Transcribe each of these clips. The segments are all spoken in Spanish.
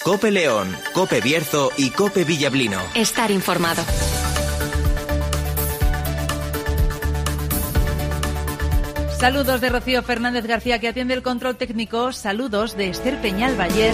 COPE León, COPE Bierzo y COPE Villablino. Estar informado. Saludos de Rocío Fernández García, que atiende el control técnico. Saludos de Esther Peñal Bayer.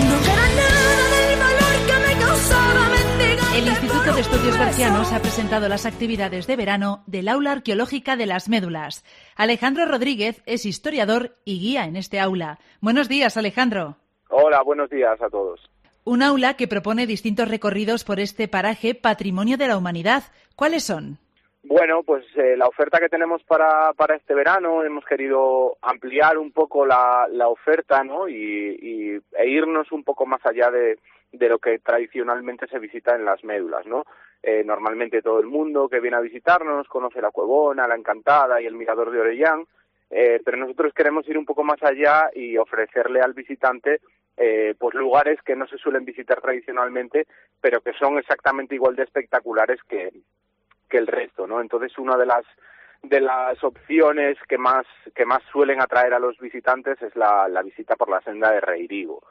El Instituto de Estudios Bercianos ha presentado las actividades de verano del Aula Arqueológica de las Médulas. Alejandro Rodríguez es historiador y guía en este aula. Buenos días, Alejandro. Hola, buenos días a todos. Un aula que propone distintos recorridos por este paraje Patrimonio de la Humanidad. ¿Cuáles son? Bueno, pues la oferta que tenemos para este verano, hemos querido ampliar un poco la oferta, ¿no? e irnos un poco más allá de lo que tradicionalmente se visita en las médulas, ¿no? Normalmente todo el mundo que viene a visitarnos conoce la Cuevona, la Encantada y el Mirador de Orellán, pero nosotros queremos ir un poco más allá y ofrecerle al visitante pues lugares que no se suelen visitar tradicionalmente, pero que son exactamente igual de espectaculares que el resto, ¿no? Entonces, una de las opciones que más suelen atraer a los visitantes es la visita por la senda de Reirigo,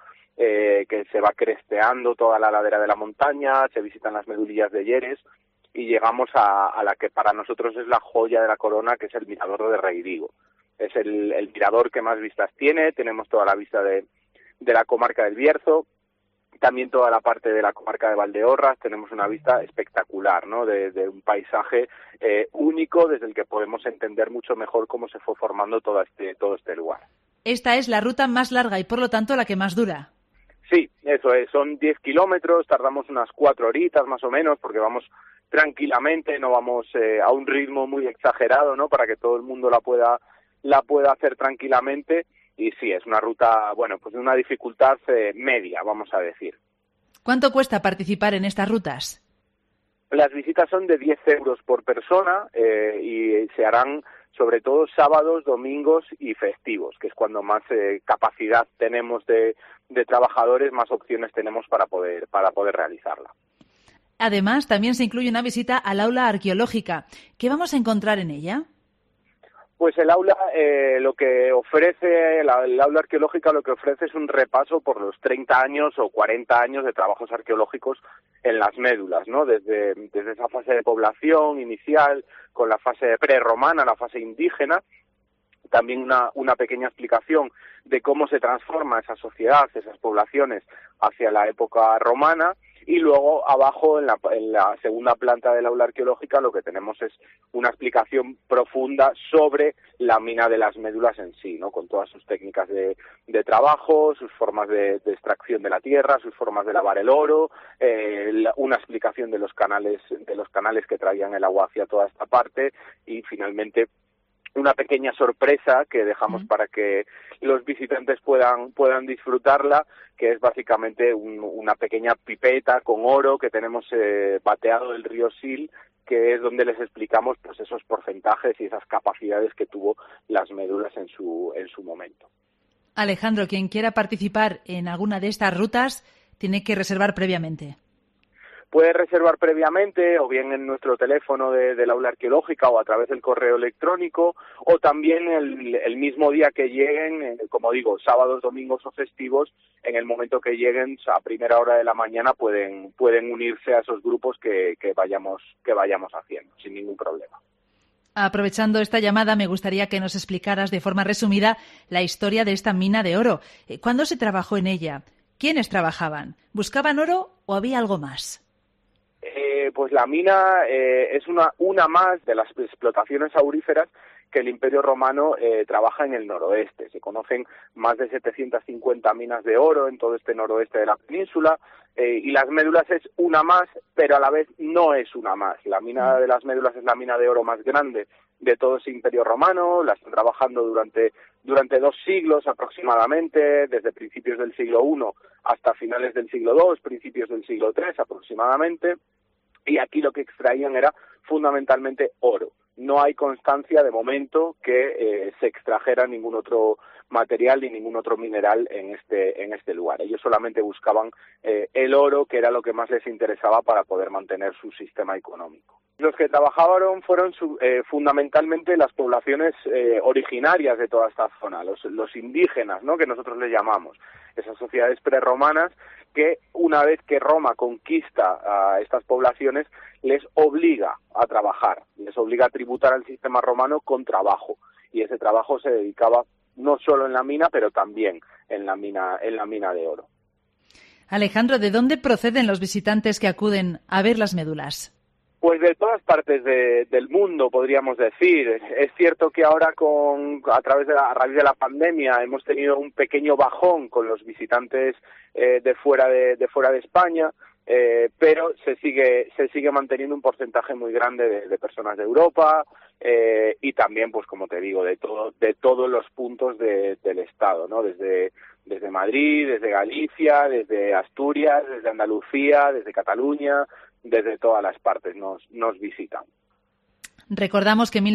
que se va cresteando toda la ladera de la montaña, se visitan las medulillas de Lleres y llegamos a la que para nosotros es la joya de la corona, que es el Mirador de Reirigo. Es el mirador que más vistas tiene, tenemos toda la vista de la comarca del Bierzo, también toda la parte de la comarca de Valdeorras, tenemos una vista espectacular, ¿no? De un paisaje único desde el que podemos entender mucho mejor cómo se fue formando todo este lugar. Esta es la ruta más larga y por lo tanto la que más dura. Sí, eso es, son 10 kilómetros, tardamos unas 4 horitas más o menos, porque vamos tranquilamente, no vamos a un ritmo muy exagerado, ¿no? Para que todo el mundo la pueda hacer tranquilamente. Y sí, es una ruta, bueno, pues de una dificultad media, vamos a decir. ¿Cuánto cuesta participar en estas rutas? Las visitas son de 10 euros por persona y se harán sobre todo sábados, domingos y festivos, que es cuando más capacidad tenemos de trabajadores, más opciones tenemos para poder realizarla. Además, también se incluye una visita al aula arqueológica. ¿Qué vamos a encontrar en ella? Pues el aula lo que ofrece, el aula arqueológica lo que ofrece es un repaso por los 30 años o 40 años de trabajos arqueológicos en las médulas, ¿no? Desde esa fase de población inicial, con la fase prerromana, la fase indígena, también una pequeña explicación de cómo se transforma esa sociedad, esas poblaciones hacia la época romana. Y luego abajo en la segunda planta del aula arqueológica lo que tenemos es una explicación profunda sobre la mina de las médulas en sí, ¿no? Con todas sus técnicas de trabajo, sus formas de extracción de la tierra, sus formas de lavar el oro, una explicación de los canales que traían el agua hacia toda esta parte y finalmente una pequeña sorpresa que dejamos para que los visitantes puedan disfrutarla, que es básicamente una pequeña pipeta con oro que tenemos bateado del río Sil, que es donde les explicamos pues esos porcentajes y esas capacidades que tuvo las médulas en su momento. Alejandro, quien quiera participar en alguna de estas rutas tiene que reservar previamente. Puede reservar previamente o bien en nuestro teléfono del aula arqueológica o a través del correo electrónico o también el mismo día que lleguen, como digo, sábados, domingos o festivos, en el momento que lleguen a primera hora de la mañana pueden unirse a esos grupos que vayamos haciendo sin ningún problema. Aprovechando esta llamada, me gustaría que nos explicaras de forma resumida la historia de esta mina de oro. ¿Cuándo se trabajó en ella? ¿Quiénes trabajaban? ¿Buscaban oro o había algo más? Pues la mina es una más de las explotaciones auríferas que el Imperio Romano trabaja en el noroeste. Se conocen más de 750 minas de oro en todo este noroeste de la península y las médulas es una más, pero a la vez no es una más. La mina de las médulas es la mina de oro más grande de todo ese Imperio Romano, la están trabajando durante 2 siglos aproximadamente, desde principios del siglo I hasta finales del siglo II, principios del siglo III aproximadamente. Y aquí lo que extraían era fundamentalmente oro. No hay constancia de momento que se extrajera ningún otro material ni ningún otro mineral en este lugar. Ellos solamente buscaban el oro, que era lo que más les interesaba para poder mantener su sistema económico. Los que trabajaron fueron fundamentalmente las poblaciones originarias de toda esta zona, los indígenas, ¿no?, que nosotros les llamamos, esas sociedades prerromanas que una vez que Roma conquista a estas poblaciones, les obliga a trabajar, les obliga a tributar al sistema romano con trabajo, y ese trabajo se dedicaba no solo en la mina, pero también en la mina de oro. Alejandro, ¿de dónde proceden los visitantes que acuden a ver las médulas? Pues de todas partes del mundo, podríamos decir. Es cierto que ahora a raíz de la pandemia hemos tenido un pequeño bajón con los visitantes de fuera de España, pero se sigue manteniendo un porcentaje muy grande de personas de Europa y también, pues como te digo, de todos los puntos del estado, ¿no? Desde Madrid, desde Galicia, desde Asturias, desde Andalucía, desde Cataluña, desde todas las partes nos visitan. Recordamos que en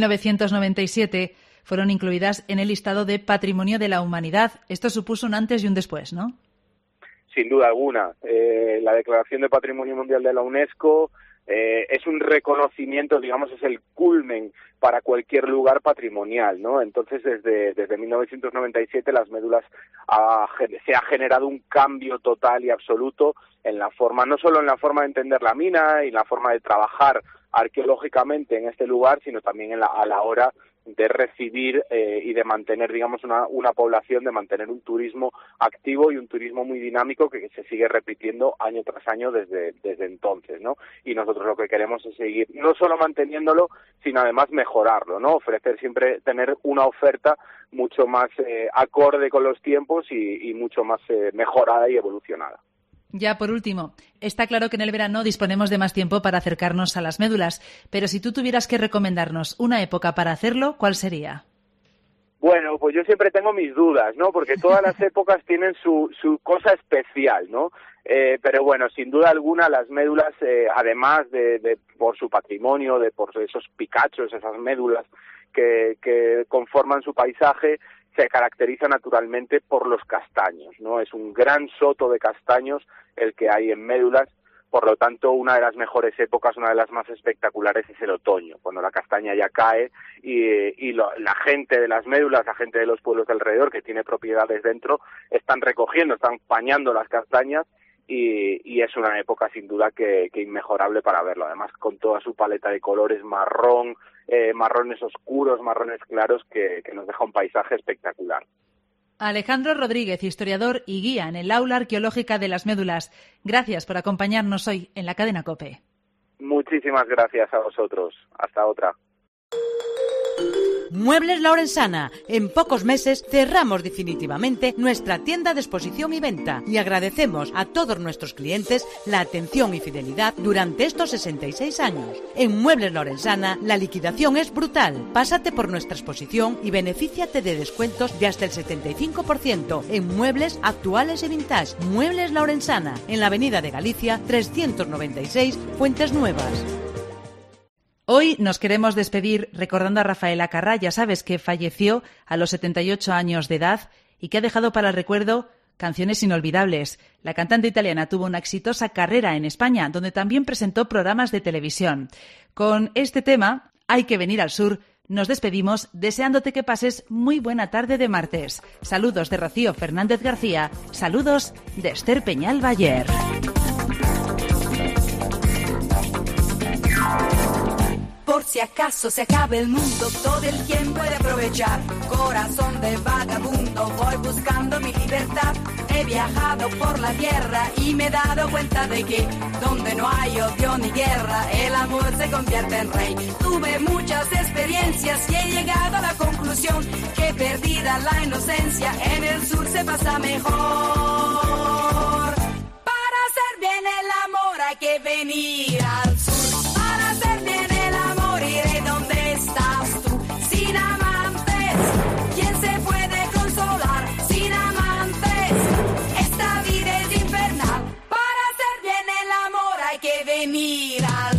1997 fueron incluidas en el listado de Patrimonio de la Humanidad. Esto supuso un antes y un después, ¿no? Sin duda alguna. La Declaración de Patrimonio Mundial de la UNESCO es un reconocimiento, digamos, es el culmen para cualquier lugar patrimonial, ¿no? Entonces, desde 1997 las médulas se ha generado un cambio total y absoluto en la forma, no solo en la forma de entender la mina y en la forma de trabajar arqueológicamente en este lugar, sino también a la hora de recibir y de mantener, digamos, una población, de mantener un turismo activo y un turismo muy dinámico que se sigue repitiendo año tras año desde entonces, ¿no? Y nosotros lo que queremos es seguir no solo manteniéndolo, sino además mejorarlo, ¿no? Ofrecer siempre, tener una oferta mucho más acorde con los tiempos y mucho más mejorada y evolucionada. Ya por último, está claro que en el verano disponemos de más tiempo para acercarnos a las médulas, pero si tú tuvieras que recomendarnos una época para hacerlo, ¿cuál sería? Bueno, pues yo siempre tengo mis dudas, ¿no? Porque todas las épocas tienen su cosa especial, ¿no? Pero bueno, sin duda alguna las médulas, además de por su patrimonio, por esos picachos, esas médulas que conforman su paisaje, se caracteriza naturalmente por los castaños, ¿no? Es un gran soto de castaños el que hay en Médulas, por lo tanto, una de las mejores épocas, una de las más espectaculares es el otoño, cuando la castaña ya cae y la gente de las Médulas, la gente de los pueblos de alrededor que tiene propiedades dentro, están pañando las castañas y es una época sin duda que inmejorable para verlo, además con toda su paleta de colores marrones oscuros, marrones claros, que nos deja un paisaje espectacular. Alejandro Rodríguez, historiador y guía en el Aula Arqueológica de las Médulas. Gracias por acompañarnos hoy en la cadena COPE. Muchísimas gracias a vosotros. Hasta otra. Muebles La Orensana. En pocos meses cerramos definitivamente nuestra tienda de exposición y venta y agradecemos a todos nuestros clientes la atención y fidelidad durante estos 66 años. En Muebles La Orensana la liquidación es brutal. Pásate por nuestra exposición y benefíciate de descuentos de hasta el 75% en muebles actuales y vintage. Muebles La Orensana, en la Avenida de Galicia 396, Fuentes Nuevas. Hoy nos queremos despedir recordando a Rafaela Carrà, ya sabes que falleció a los 78 años de edad y que ha dejado para el recuerdo canciones inolvidables. La cantante italiana tuvo una exitosa carrera en España, donde también presentó programas de televisión. Con este tema, Hay que venir al sur, nos despedimos deseándote que pases muy buena tarde de martes. Saludos de Rocío Fernández García, saludos de Esther Peñal Bayer. Por si acaso se acabe el mundo, todo el tiempo he de aprovechar. Corazón de vagabundo, voy buscando mi libertad. He viajado por la tierra y me he dado cuenta de que donde no hay odio ni guerra, el amor se convierte en rey. Tuve muchas experiencias y he llegado a la conclusión que perdida la inocencia, en el sur se pasa mejor. Para hacer bien el amor hay que venir al sur. Para hacer bien el amor iré donde estás tú. Sin amantes, ¿quién se puede consolar? Sin amantes, esta vida es infernal. Para hacer bien el amor hay que venir al